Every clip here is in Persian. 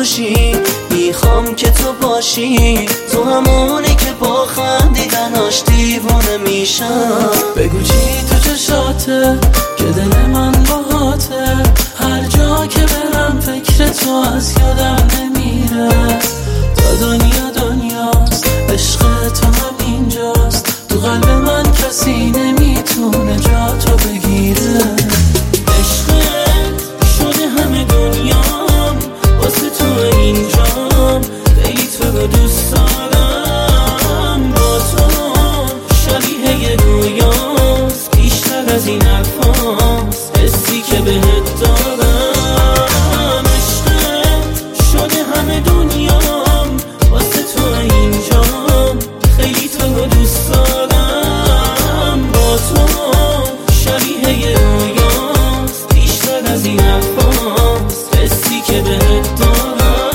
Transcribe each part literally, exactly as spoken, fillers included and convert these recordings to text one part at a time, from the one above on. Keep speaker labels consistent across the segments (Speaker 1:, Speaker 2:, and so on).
Speaker 1: باشی، میخوام که تو باشی، تو همونی که با خندیدناش دیوونه میشم.
Speaker 2: بگو چی تو چشاته که دل من باهاته، هر جا که برم فکر تو از یادم نمیره. تا دنیا دنیاست، عشق تو هم اینجاست، تو قلب من کسی نمیتونه جا تو بگیره.
Speaker 3: عشقت شده همه دنیام، واسه تو اینجام، خیلی تو رو دوست دارم. با تو شبیه یه رویاست، بیشتر از این حرفاست، حسی که بهت دارم. عشقت شده همه دنیام، واسه تو اینجام، خیلی تو رو دوست دارم. با تو شبیه یه رویاست، بیشتر از این حرفاست، حسی که بهت دارم.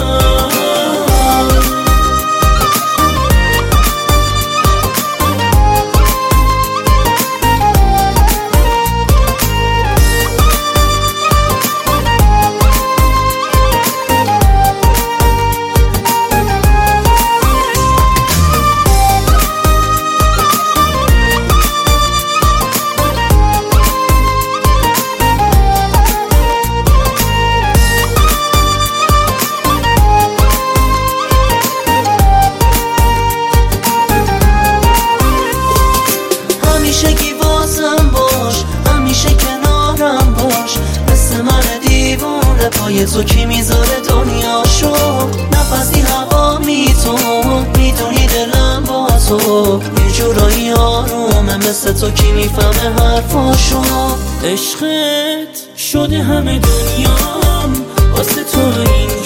Speaker 1: همیشگی واسم باش، همیشه کنارم باش، مثل من دیوونه پای تو کی میذاره دنیاشو. نفسی هوا می تو میدونی دلم با تو، یه جورایی آرومه مثل تو کی میفهمه حرفاشو.
Speaker 3: عشقت شده همه دنیام، واسه تو اینجا